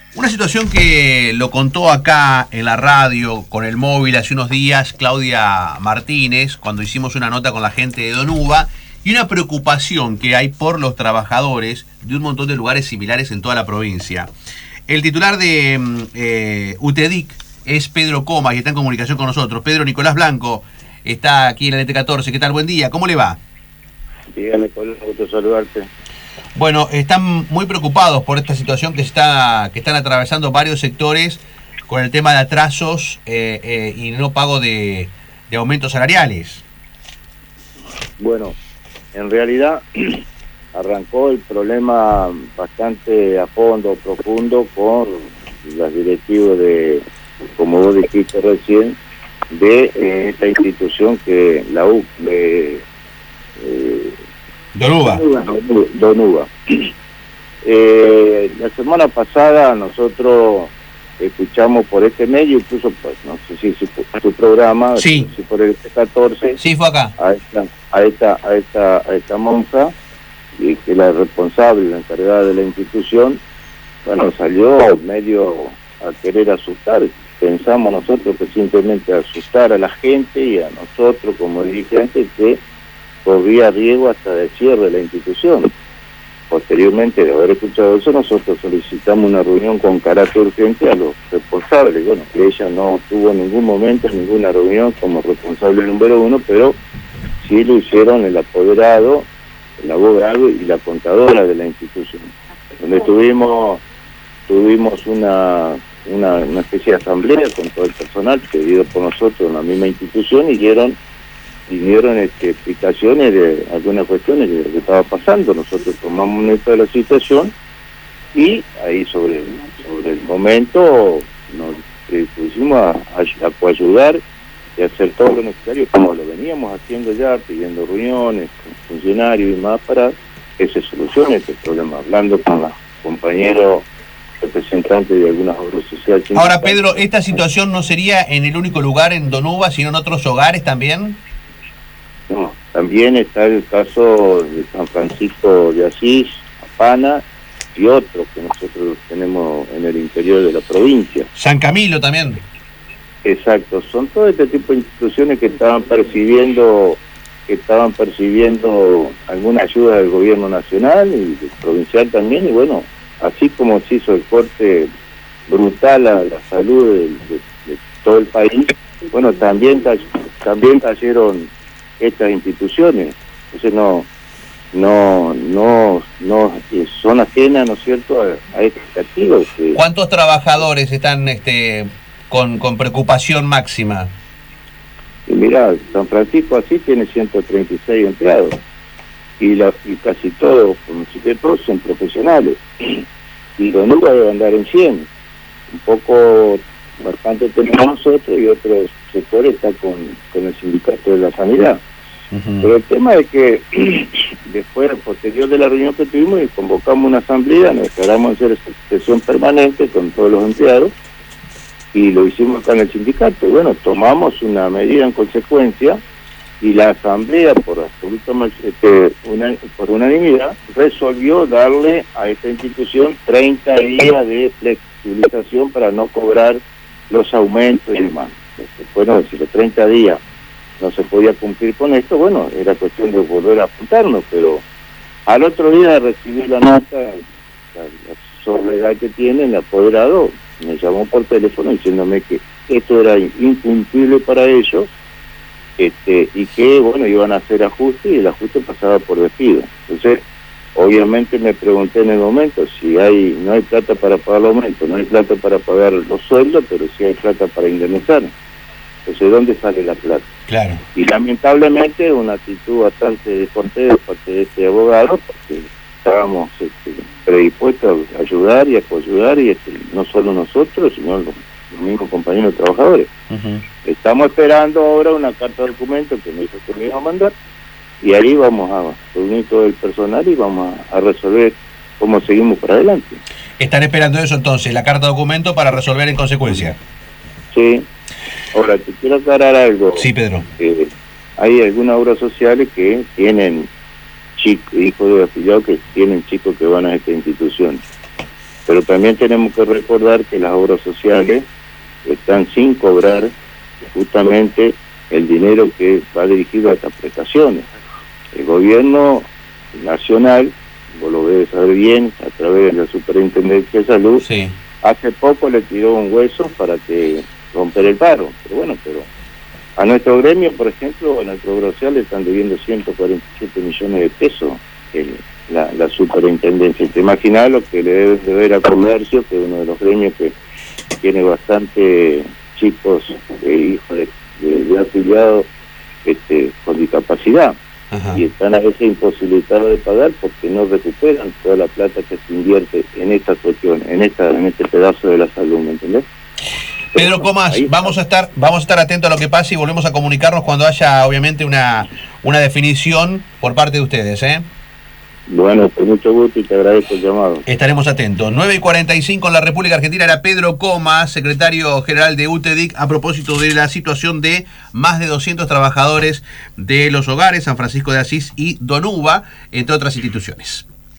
Una situación que lo contó acá en la radio con el móvil hace unos días Claudia Martínez, cuando hicimos una nota con la gente de Donuba, y una preocupación que hay por los trabajadores de un montón de lugares similares en toda la provincia. El titular de UTEDIC es Pedro Comas y está en comunicación con nosotros. Pedro Nicolás Blanco está aquí en la NT14. ¿Qué tal? Buen día. ¿Cómo le va? Dígame, Nicolás, gusto saludarte. Bueno, están muy preocupados por esta situación que están atravesando varios sectores con el tema de atrasos y no pago de aumentos salariales. Bueno, en realidad arrancó el problema bastante a fondo, profundo, con las directivas de, como vos dijiste recién, de esta institución que la U de Donuba. La semana pasada nosotros escuchamos por este medio, incluso pues, no sé si su programa, sí, si por el 14, sí, fue acá, a esta monja, y que la responsable, la encargada de la institución, bueno, salió medio a querer asustar. Pensamos nosotros que simplemente asustar a la gente y a nosotros, como dije antes, que corría riesgo hasta de cierre de la institución. Posteriormente de haber escuchado eso, nosotros solicitamos una reunión con carácter urgente a los responsables. Bueno, que ella no tuvo en ningún momento ninguna reunión como responsable número uno, pero sí lo hicieron el apoderado, el abogado y la contadora de la institución, donde tuvimos una especie de asamblea con todo el personal pedido por nosotros en la misma institución y dieron explicaciones de algunas cuestiones de lo que estaba pasando. Nosotros tomamos nota de la situación y ahí sobre el momento nos pusimos a coayudar y hacer todo lo necesario, como lo veníamos haciendo ya, pidiendo reuniones con funcionarios y más para que se solucione este problema, hablando con los compañeros representantes de algunas obras sociales. Ahora, Pedro, ¿esta situación no sería en el único lugar en Donuba, sino en otros hogares también? No, también está el caso de San Francisco de Asís, Apana y otros que nosotros tenemos en el interior de la provincia. San Camilo también. Exacto, son todo este tipo de instituciones que estaban percibiendo alguna ayuda del gobierno nacional y del provincial también, y bueno, así como se hizo el corte brutal a la salud de todo el país, bueno, también cayeron estas instituciones. Entonces no son ajenas, ¿no es cierto?, a este castigo. ¿Cuántos trabajadores están con preocupación máxima? Y mira, San Francisco así tiene 136 empleados y casi todos, como si todos son profesionales, y Donuba debe andar en 100, un poco bastante tenemos nosotros, y otros sectores están con el sindicato de la sanidad. Pero el tema es que después, posterior de la reunión que tuvimos, convocamos una asamblea, nos declaramos hacer sesión permanente con todos los empleados y lo hicimos acá en el sindicato. Y bueno, tomamos una medida en consecuencia y la asamblea, por unanimidad, resolvió darle a esta institución 30 días de flexibilización para no cobrar los aumentos y demás. Bueno, si los 30 días no se podía cumplir con esto, bueno, era cuestión de volver a apuntarnos, pero al otro día de recibir la nota, la soledad que tiene, el apoderado me llamó por teléfono diciéndome que esto era incumplible para ellos, y que, bueno, iban a hacer ajustes y el ajuste pasaba por despido. Entonces, obviamente me pregunté en el momento si no hay plata para pagar el aumento, no hay plata para pagar los sueldos, pero sí hay plata para indemnizar. Entonces, ¿dónde sale la plata? Claro. Y lamentablemente una actitud bastante descortés de parte de este abogado, porque estábamos predispuestos a ayudar y a coayudar, y no solo nosotros, sino los mismos compañeros trabajadores. Estamos esperando ahora una carta de documento que me dijo que me iba a mandar, y ahí vamos a reunir todo el personal y vamos a resolver cómo seguimos para adelante. ¿Están esperando eso entonces, la carta de documento para resolver en consecuencia? Sí. Ahora, te quiero aclarar algo. Sí, Pedro. Hay algunas obras sociales que tienen hijos de afiliados que tienen chicos que van a esta institución. Pero también tenemos que recordar que las obras sociales están sin cobrar justamente el dinero que va dirigido a estas prestaciones. El gobierno nacional, vos lo debes saber bien, a través de la Superintendencia de Salud, Sí. hace poco le tiró un hueso para que romper el paro. Pero a nuestro gremio, por ejemplo, a nuestro obra social le están debiendo 147 millones de pesos la Superintendencia. Te imaginas lo que le debe deber a Comercio, que es uno de los gremios que tiene bastante chicos, hijos de afiliados con discapacidad. Ajá. Y están a veces imposibilitados de pagar porque no recuperan toda la plata que se invierte en esta cuestión, en este pedazo de la salud, ¿me entendés? Pedro Comas, vamos a estar atentos a lo que pase y volvemos a comunicarnos cuando haya obviamente una definición por parte de ustedes, ¿eh? Bueno, con mucho gusto y te agradezco el llamado. Estaremos atentos. 9:45 en la República Argentina. Era Pedro Comas, secretario general de UTEDIC, a propósito de la situación de más de 200 trabajadores de los hogares San Francisco de Asís y Donuba, entre otras instituciones.